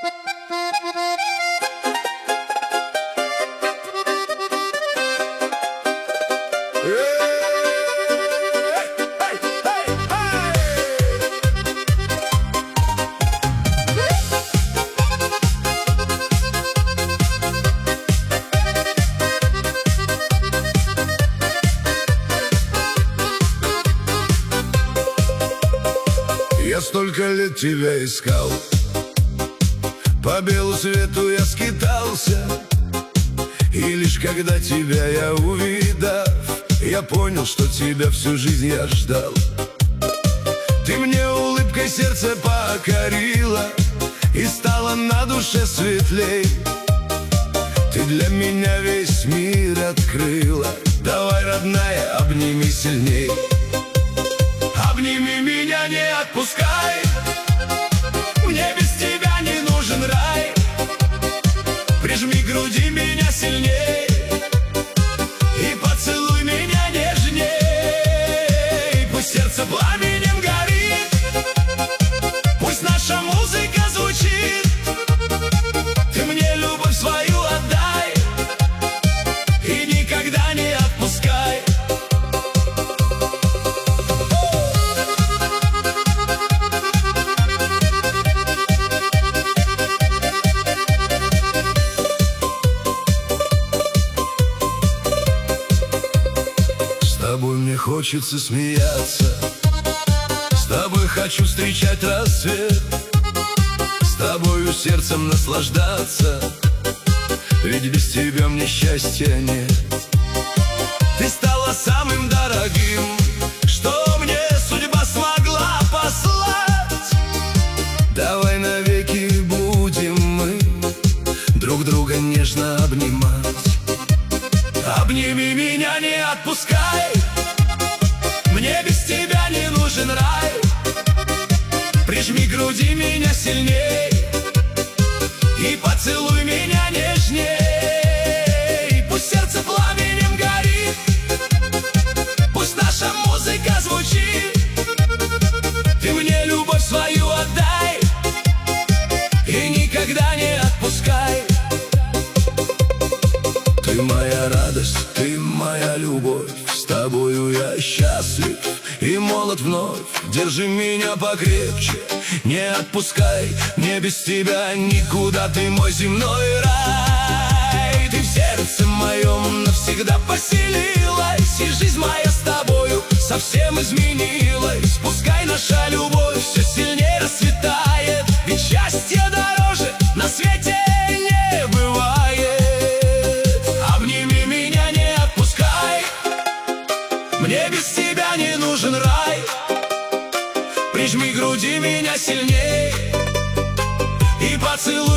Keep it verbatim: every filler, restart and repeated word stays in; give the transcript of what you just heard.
Я столько лет тебя искал, по белу свету я скитался, и лишь когда тебя я увидав, я понял, что тебя всю жизнь я ждал. Ты мне улыбкой сердце покорила, и стало на душе светлей. Ты для меня весь мир открыла, давай, родная, обними сильней. Обними меня, не отпускай, мне без тебя не нужен рай. Прижми к груди меня сильней и поцелуй меня нежней. Пусть сердце пламенем горит, пусть наша музыка звучит. Ты мне любовь свою отдай и никогда не отпускай. С тобой мне хочется смеяться, с тобой хочу встречать рассвет, с тобою сердцем наслаждаться, ведь без тебя мне счастья нет. Ты стала самым дорогим, что мне судьба смогла послать. Давай навеки будем мы друг друга нежно обнимать. Обними меня, не отпускай, мне без тебя не нужен рай. Прижми к груди меня сильней и поцелуй меня нежней. Пусть сердце пламенем горит, пусть наша музыка звучит. Ты мне любовь свою отдай и никогда не отпускай. Ты моя радость, ты моя любовь, с тобою я счастлив и молод вновь. Держи меня покрепче, не отпускай, мне без тебя никуда, ты мой земной рай. Ты в сердце моем навсегда поселилась, и жизнь моя с тобою совсем изменилась. Пускай наша любовь все сильнее расцветает, ведь счастье дороже на свете не бывает. Обними меня, не отпускай, мне без тебя не нужен рай. Прижми к груди меня сильней и поцелуй